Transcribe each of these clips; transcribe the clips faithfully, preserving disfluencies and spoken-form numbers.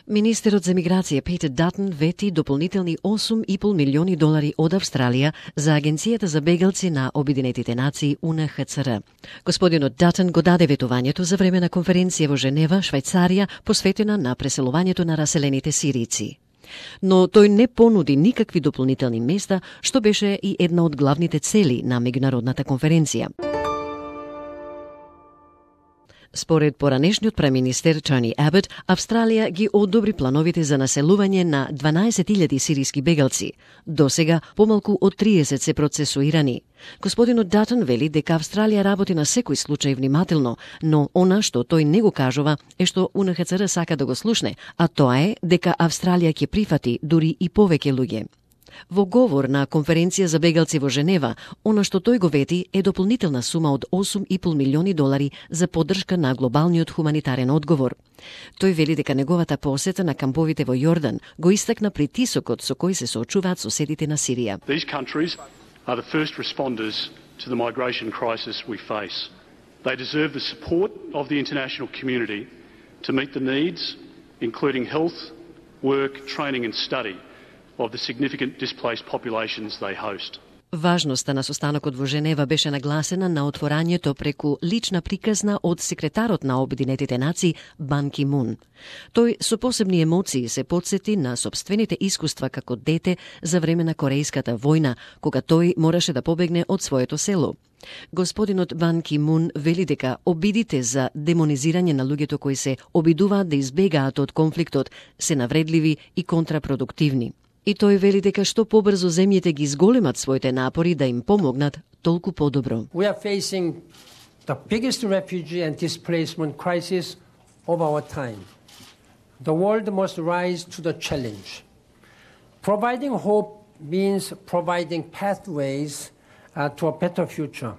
Министерот за миграција Петер Датън вети дополнителни осум и пол милиони долари од Австралија за Агенцијата за бегалци на Обединетите нации У Н Х Ц Р. Господинот Датън го даде ветувањето за време на конференција во Женева, Швајцарија, посветена на преселувањето на раселените сиријци. Но тој не понуди никакви дополнителни места, што беше и една од главните цели на меѓународната конференција. Според поранешниот преминистер Тони Абот, Австралија ги одобри плановите за населување на дванаесет илјади сиријски бегалци. Досега помалку од триесет се процесуирани. Господинот Датън вели дека Австралија работи на секој случај внимателно, но она што тој не го кажува е што У Н Х Ц Р сака да го слушне, а тоа е дека Австралија ќе прифати дури и повеќе луѓе. Во говор на конференција за бегалци во Женева, она што тој го вети е дополнителна сума од осум и пол милиони долари за поддршка на глобалниот хуманитарен одговор. Тој вели дека неговата посета на камповите во Јордан го истакна притисокот со кој се соочуваат соседите на Сирија. These countries are the first responders to the migration crisis we face. They deserve the support of the international community to meet the needs, including health, work, training and study of the significant displaced populations they host. Важноста на состанокот во Женева беше нагласена на отворањето преку лична приказна од секретарот на Обединетите нации Бан Ки Мун. Тој со посебни емоции се потсети на сопствените искуства како дете за време на Корејската војна, кога тој мораше да побегне од своето село. Господинот Бан Ки Мун вели дека обидите за демонизирање на луѓето кои се обидуваат да избегаат од конфликтот се навредливи и контрапродуктивни. И тој вели дека што побрзо земјите ги зголемат своите напори да им помогнат, толку подобро. We are facing the biggest refugee and displacement crisis of our time. The world must rise to the challenge. Providing hope means providing pathways uh, to a better future.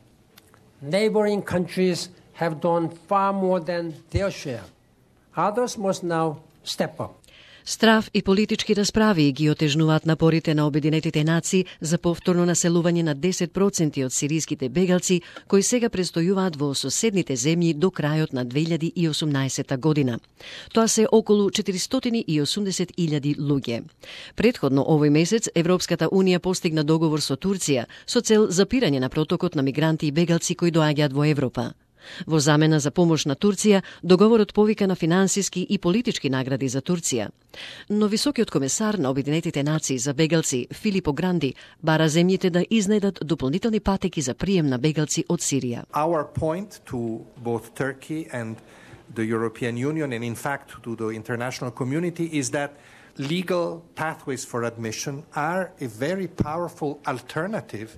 Neighboring countries have done far more than their share. Others must now step up. Страв и политички расправи ги отежнуваат напорите на Обединетите нации за повторно населување на десет проценти од сиријските бегалци кои сега престојуваат во соседните земји до крајот на две илјади и осумнаесетта година. Тоа се околу четиристотини и осумдесет илјади луѓе. Претходно овој месец Европската унија постигна договор со Турција со цел запирање на протокот на мигранти и бегалци кои доаѓаат во Европа. Во замена за помош на Турција, договорот повика на финансиски и политички награди за Турција. Но високиот комесар на Обединетите нации за бегалци Филипо Гранди бара земјите да изнедат дополнителни патеки за прием на бегалци од Сирија. Our point to both Turkey and the European Union and in fact to the international community is that legal pathways for admission are a very powerful alternative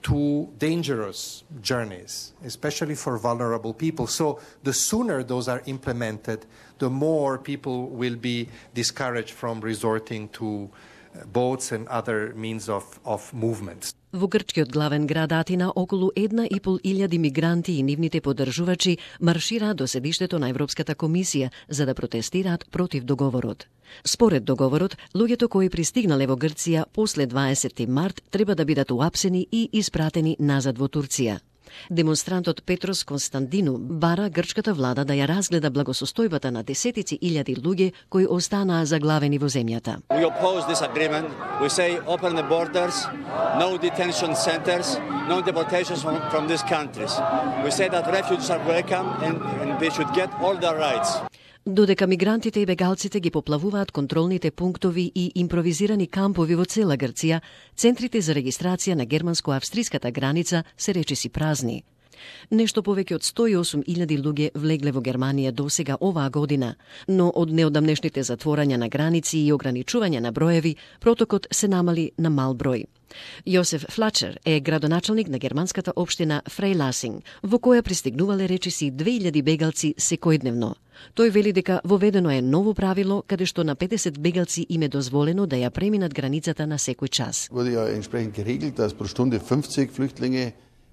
to dangerous journeys, especially for vulnerable people. So the sooner those are implemented, the more people will be discouraged from resorting to boats and other means of, of movements. Во грчкиот главен град Атина околу една и пол илјади мигранти и нивните поддржувачи маршираат до седиштето на Европската комисија за да протестираат против договорот. Според договорот, луѓето кои пристигнале во Грција после дваесети март треба да бидат уапсени и испратени назад во Турција. Демонстрантот Петрос Константину бара грчката влада да ја разгледа благосостојбата на десетици илјади луѓе кои останаа заглавени во земјата. We oppose this agreement. We say open the borders, no detention centers, no deportations from, from these countries. We say that refugees are welcome and, and they should get all their rights. Додека мигрантите и бегалците ги поплавуваат контролните пунктови и импровизирани кампови во цела Грција, центрите за регистрација на германско-австриската граница се речиси празни. Нешто повеќе од сто и осум илјади луѓе влегле во Германија досега оваа година, но од неодамнешните затворања на граници и ограничување на броеви, протокот се намали на мал број. Јосеф Флачер е градоначалник на германската општина Фрейласинг, во која пристигнувале речиси две илјади бегалци секојдневно. Тој вели дека воведено е ново правило каде што на педесет бегалци им е дозволено да ја преминат границата на секој час. Wurde ja entsprechend geregelt, dass pro Stunde fünfzig Flüchtlinge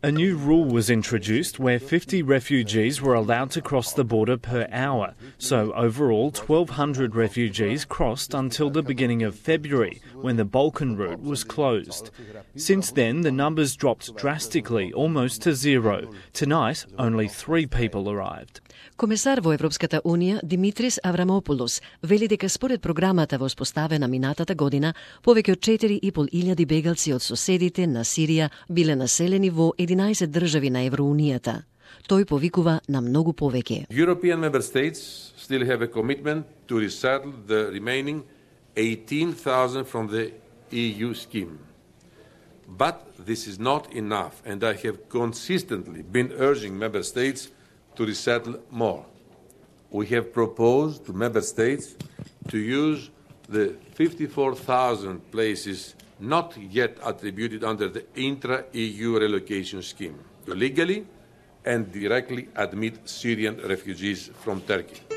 A new rule was introduced where fifty refugees were allowed to cross the border per hour. So overall, twelve hundred refugees crossed until the beginning of February, when the Balkan route was closed. Since then, the numbers dropped drastically, almost to zero. Tonight, only three people arrived. Комесар во Европската Унија Димитрис Аврамопулос вели дека според програмата воспоставена минатата година, повеќе од четири и пол илјади бегалци од соседите на Сирија биле населени во единаесет држави на Евроунијата. Тој повикува на многу повеќе. European member states still have a commitment to resettle the remaining eighteen thousand from the E U scheme. But this is not enough, and I have consistently been urging member states to resettle more. We have proposed to member states to use the fifty-four thousand places not yet attributed under the intra-E U relocation scheme to legally and directly admit Syrian refugees from Turkey.